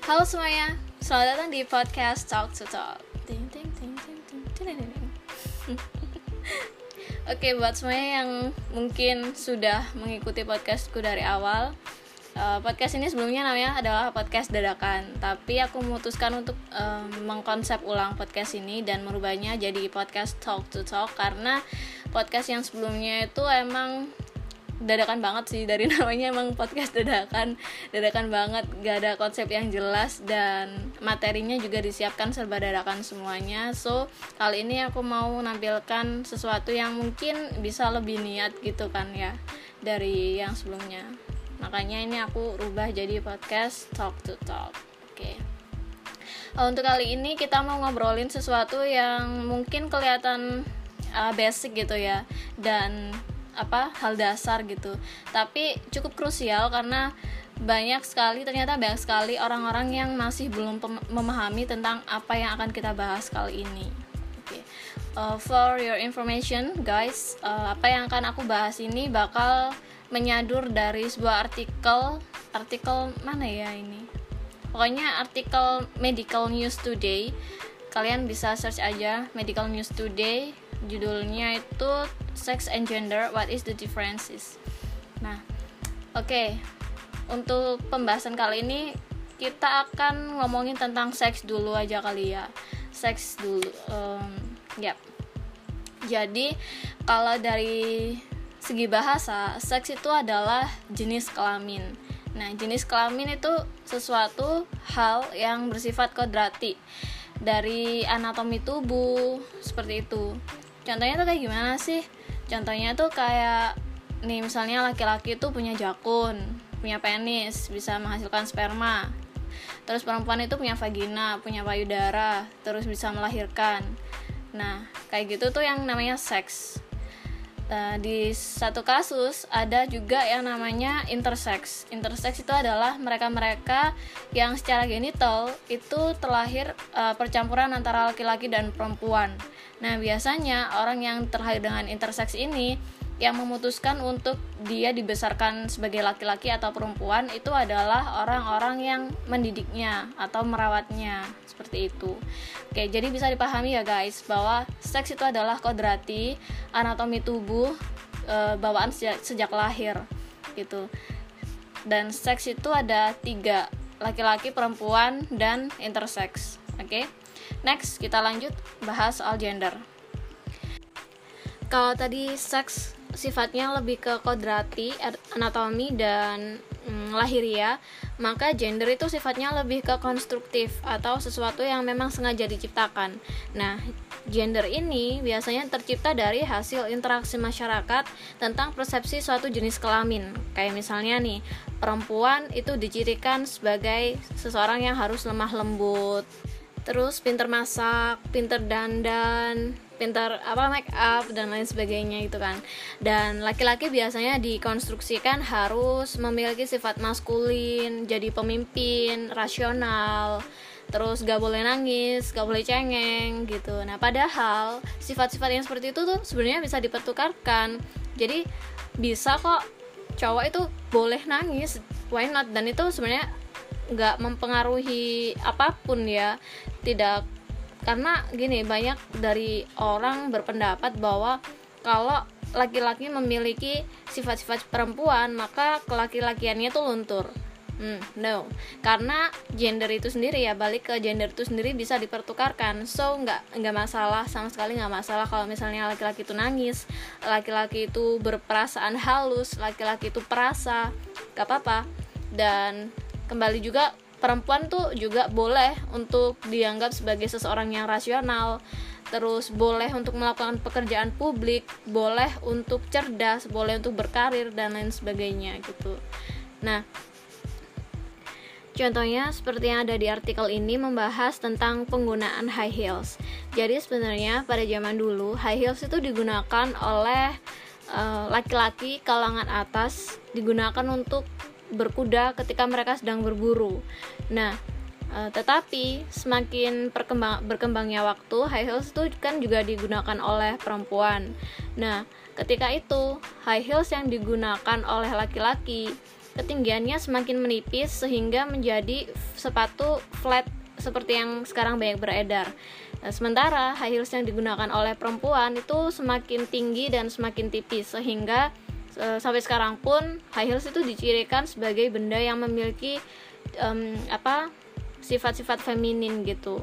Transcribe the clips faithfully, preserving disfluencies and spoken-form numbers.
Halo semuanya, selamat datang di podcast Talk to Talk. Ting, ting, ting, ting, ting, ting, ting, ting. Oke, buat semuanya yang mungkin sudah mengikuti podcastku dari awal, uh, podcast ini sebelumnya namanya adalah podcast dadakan. Tapi aku memutuskan untuk um, mengkonsep ulang podcast ini dan merubahnya jadi podcast Talk to Talk, karena podcast yang sebelumnya itu emang dadakan banget sih, dari namanya emang podcast dadakan dadakan banget, gak ada konsep yang jelas dan materinya juga disiapkan serba dadakan semuanya. So kali ini aku mau menampilkan sesuatu yang mungkin bisa lebih niat gitu kan ya dari yang sebelumnya, makanya ini aku rubah jadi podcast Talk to Talk. Oke, untuk kali ini kita mau ngobrolin sesuatu yang mungkin kelihatan uh, basic gitu ya, dan apa hal dasar gitu, tapi cukup krusial karena banyak sekali ternyata banyak sekali orang-orang yang masih belum pem- memahami tentang apa yang akan kita bahas kali ini. Oke, okay. uh, for your information guys, uh, apa yang akan aku bahas ini bakal menyadur dari sebuah artikel artikel mana ya ini, pokoknya artikel Medical News Today. Kalian bisa search aja Medical News Today, judulnya itu Sex and Gender, What is the Differences. Nah, oke, okay. Untuk pembahasan kali ini kita akan ngomongin tentang seks dulu aja kali ya. Seks dulu, um, ya. Yep. Jadi kalau dari segi bahasa, seks itu adalah jenis kelamin. Nah, jenis kelamin itu sesuatu hal yang bersifat kodrati dari anatomi tubuh, seperti itu. Contohnya tuh kayak gimana sih? Contohnya tuh kayak nih, misalnya laki-laki tuh punya jakun, punya penis, bisa menghasilkan sperma. Terus perempuan itu punya vagina, punya payudara, terus bisa melahirkan. Nah, kayak gitu tuh yang namanya seks. Nah, di satu kasus ada juga yang namanya intersex. Intersex itu adalah mereka-mereka yang secara genital itu terlahir uh, percampuran antara laki-laki dan perempuan. Nah, biasanya orang yang terlahir dengan intersex ini yang memutuskan untuk dia dibesarkan sebagai laki-laki atau perempuan itu adalah orang-orang yang mendidiknya atau merawatnya, seperti itu. Oke, jadi bisa dipahami ya guys, bahwa seks itu adalah kodrati anatomi tubuh e, bawaan sejak, sejak lahir gitu. Dan seks itu ada tiga, laki-laki, perempuan, dan intersex. Oke, next kita lanjut bahas soal gender. Kalau tadi seks sifatnya lebih ke kodrati, anatomi, dan mm, lahiria, maka gender itu sifatnya lebih ke konstruktif atau sesuatu yang memang sengaja diciptakan. Nah, gender ini biasanya tercipta dari hasil interaksi masyarakat tentang persepsi suatu jenis kelamin. Kayak misalnya nih, perempuan itu dicirikan sebagai seseorang yang harus lemah lembut, terus pinter masak, pinter dandan, pintar apa make up dan lain sebagainya gitu kan. Dan laki-laki biasanya dikonstruksikan harus memiliki sifat maskulin, jadi pemimpin, rasional, terus gak boleh nangis, gak boleh cengeng gitu. Nah, padahal sifat-sifat yang seperti itu tuh sebenarnya bisa dipertukarkan. Jadi bisa kok cowok itu boleh nangis, why not? Dan itu sebenarnya gak mempengaruhi apapun ya, tidak. Karena gini, banyak dari orang berpendapat bahwa kalau laki-laki memiliki sifat-sifat perempuan, maka kelaki-lakiannya tuh luntur. Hmm, no. Karena gender itu sendiri ya, balik ke gender itu sendiri bisa dipertukarkan. So, nggak nggak masalah, sama sekali nggak masalah kalau misalnya laki-laki itu nangis, laki-laki itu berperasaan halus, laki-laki itu perasa, nggak apa-apa. Dan kembali juga, perempuan tuh juga boleh untuk dianggap sebagai seseorang yang rasional, terus boleh untuk melakukan pekerjaan publik, boleh untuk cerdas, boleh untuk berkarir, dan lain sebagainya gitu. Nah, contohnya seperti yang ada di artikel ini membahas tentang penggunaan high heels. Jadi sebenarnya pada zaman dulu high heels itu digunakan oleh uh, laki-laki kalangan atas, digunakan untuk berkuda ketika mereka sedang berburu. Nah, e, tetapi semakin perkembang, berkembangnya waktu, high heels itu kan juga digunakan oleh perempuan. Nah, ketika itu high heels yang digunakan oleh laki-laki ketinggiannya semakin menipis sehingga menjadi sepatu flat seperti yang sekarang banyak beredar. Nah, sementara high heels yang digunakan oleh perempuan itu semakin tinggi dan semakin tipis, sehingga e, sampai sekarang pun high heels itu dicirikan sebagai benda yang memiliki um, apa sifat-sifat feminin gitu.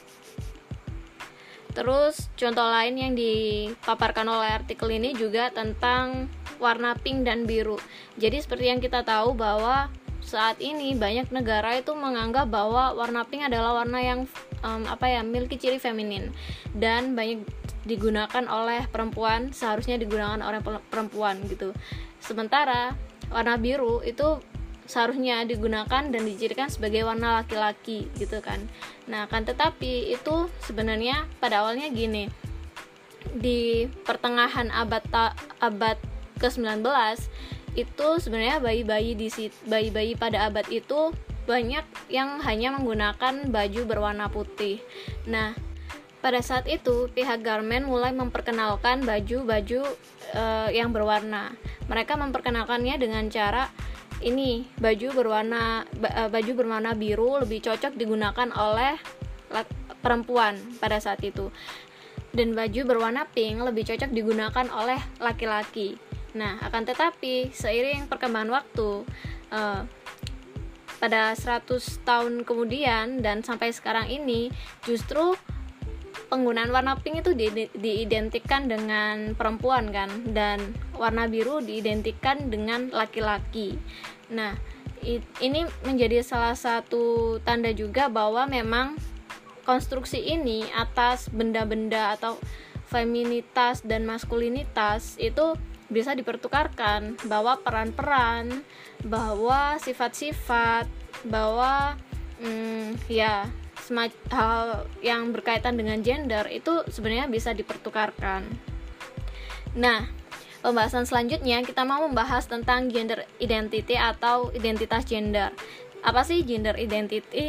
Terus contoh lain yang dipaparkan oleh artikel ini juga tentang warna pink dan biru. Jadi seperti yang kita tahu bahwa saat ini banyak negara itu menganggap bahwa warna pink adalah warna yang um, apa ya memiliki ciri feminin dan banyak digunakan oleh perempuan, seharusnya digunakan oleh perempuan gitu. Sementara warna biru itu seharusnya digunakan dan dicirikan sebagai warna laki-laki gitu kan. Nah, kan tetapi itu sebenarnya pada awalnya gini. Di pertengahan abad ta- abad ke sembilan belas itu sebenarnya bayi-bayi di bayi-bayi pada abad itu banyak yang hanya menggunakan baju berwarna putih. Nah, pada saat itu pihak garment mulai memperkenalkan baju-baju uh, yang berwarna. Mereka memperkenalkannya dengan cara ini, baju berwarna uh, baju berwarna biru lebih cocok digunakan oleh perempuan pada saat itu. Dan baju berwarna pink lebih cocok digunakan oleh laki-laki. Nah, akan tetapi seiring perkembangan waktu uh, pada seratus tahun kemudian dan sampai sekarang ini, justru penggunaan warna pink itu di- diidentikan dengan perempuan kan, dan warna biru diidentikan dengan laki-laki. Nah, it, ini menjadi salah satu tanda juga bahwa memang konstruksi ini atas benda-benda atau feminitas dan maskulinitas itu bisa dipertukarkan, bahwa peran-peran, bahwa sifat-sifat, bahwa hmm, ya semacam hal yang berkaitan dengan gender itu sebenarnya bisa dipertukarkan. Nah, pembahasan selanjutnya kita mau membahas tentang gender identity atau identitas gender. Apa sih gender identity?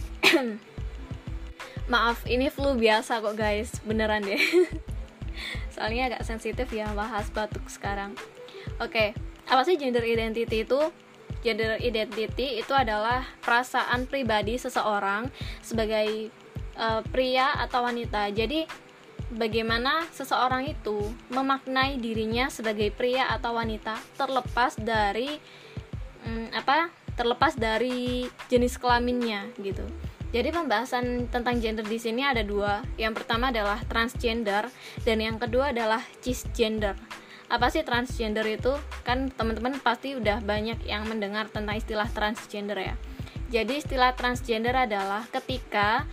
Maaf, ini flu biasa kok guys, beneran deh. Soalnya agak sensitif ya bahas batuk sekarang. Oke, apa sih gender identity itu? Gender identity itu adalah perasaan pribadi seseorang sebagai uh, pria atau wanita. Jadi bagaimana seseorang itu memaknai dirinya sebagai pria atau wanita terlepas dari um, apa? Terlepas dari jenis kelaminnya gitu. Jadi pembahasan tentang gender di sini ada dua. Yang pertama adalah transgender dan yang kedua adalah cisgender. Apa sih transgender itu? Kan teman-teman pasti udah banyak yang mendengar tentang istilah transgender ya. Jadi istilah transgender adalah ketika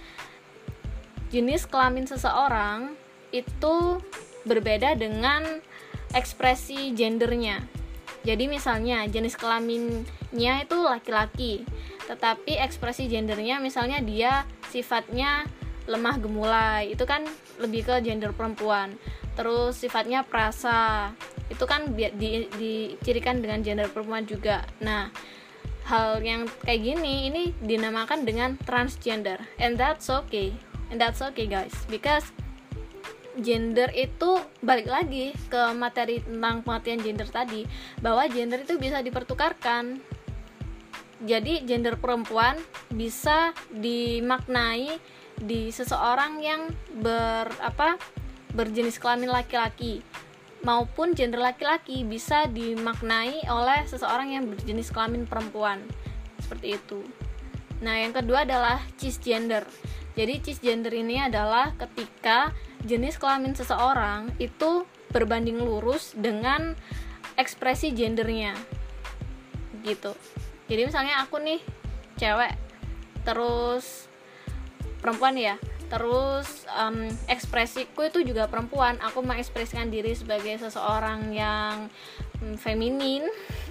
jenis kelamin seseorang itu berbeda dengan ekspresi gendernya. Jadi misalnya jenis kelaminnya itu laki-laki, tetapi ekspresi gendernya misalnya dia sifatnya lemah gemulai, itu kan lebih ke gender perempuan. Terus sifatnya perasa, itu kan di, di, dicirikan dengan gender perempuan juga. Nah, hal yang kayak gini ini dinamakan dengan transgender, and that's okay, and that's okay guys, because gender itu balik lagi ke materi tentang pengertian gender tadi, bahwa gender itu bisa dipertukarkan. Jadi gender perempuan bisa dimaknai di seseorang yang ber apa berjenis kelamin laki-laki, maupun gender laki-laki bisa dimaknai oleh seseorang yang berjenis kelamin perempuan, seperti itu. Nah, yang kedua adalah cisgender. Jadi cisgender ini adalah ketika jenis kelamin seseorang itu berbanding lurus dengan ekspresi gendernya, gitu. Jadi misalnya aku nih cewek, terus perempuan ya, terus um, ekspresiku itu juga perempuan. Aku mengekspresikan diri sebagai seseorang yang um, feminin,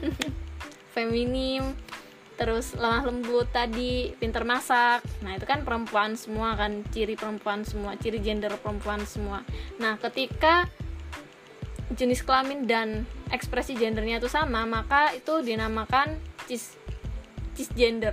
feminim, terus lemah lembut tadi, pinter masak. Nah itu kan perempuan semua kan, ciri perempuan semua, ciri gender perempuan semua. Nah ketika jenis kelamin dan ekspresi gendernya itu sama, maka itu dinamakan cis cisgender.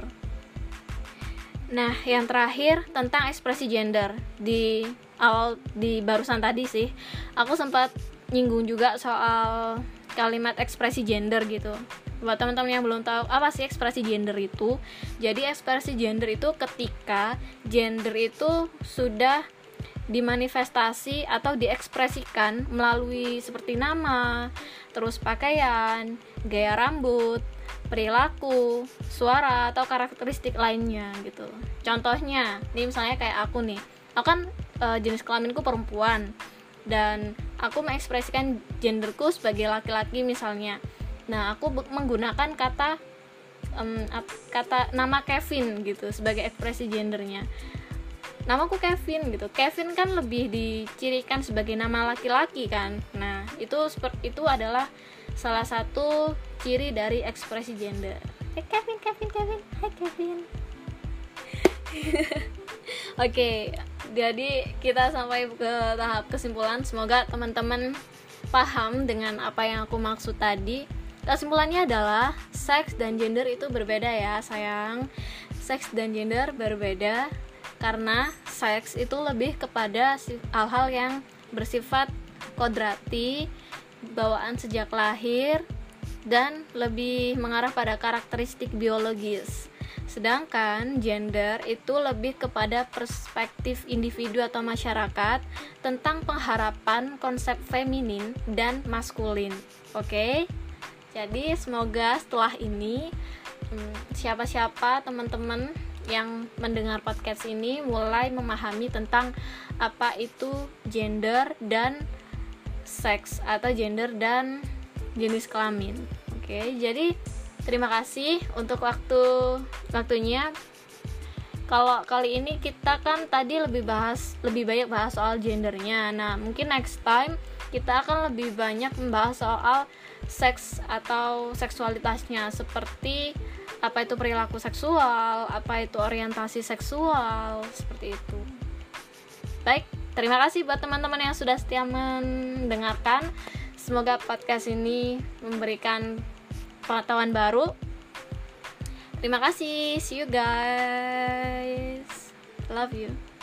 Nah, yang terakhir tentang ekspresi gender. Di awal di barusan tadi sih, aku sempat nyinggung juga soal kalimat ekspresi gender gitu. Buat teman-teman yang belum tahu apa sih ekspresi gender itu, jadi ekspresi gender itu ketika gender itu sudah dimanifestasi atau diekspresikan melalui seperti nama, terus pakaian, gaya rambut, perilaku, suara, atau karakteristik lainnya gitu. Contohnya, nih misalnya kayak aku nih, aku kan e, jenis kelaminku perempuan dan aku mengekspresikan genderku sebagai laki-laki misalnya. Nah, aku be- menggunakan kata um, kata nama Kevin gitu sebagai ekspresi gendernya. Namaku Kevin gitu. Kevin kan lebih dicirikan sebagai nama laki-laki kan. Nah, itu itu adalah salah satu ciri dari ekspresi gender. Eh, Kevin, Kevin, Kevin. Hai Kevin. Oke, jadi kita sampai ke tahap kesimpulan. Semoga teman-teman paham dengan apa yang aku maksud tadi. Kesimpulannya adalah seks dan gender itu berbeda ya sayang. Seks dan gender berbeda karena seks itu lebih kepada hal-hal yang bersifat kodrati, bawaan sejak lahir, dan lebih mengarah pada karakteristik biologis. Sedangkan gender itu lebih kepada perspektif individu atau masyarakat tentang pengharapan konsep feminin dan maskulin. Oke? Okay? Jadi semoga setelah ini siapa-siapa teman-teman yang mendengar podcast ini mulai memahami tentang apa itu gender dan seks atau gender dan jenis kelamin. Oke, jadi terima kasih untuk waktu waktunya. Kalau kali ini kita kan tadi lebih bahas lebih banyak bahas soal gendernya. Nah, mungkin next time kita akan lebih banyak membahas soal seks atau seksualitasnya, seperti apa itu perilaku seksual, apa itu orientasi seksual, seperti itu. Baik, terima kasih buat teman-teman yang sudah setia mendengarkan. Semoga podcast ini memberikan pengetahuan baru. Terima kasih, see you guys, love you.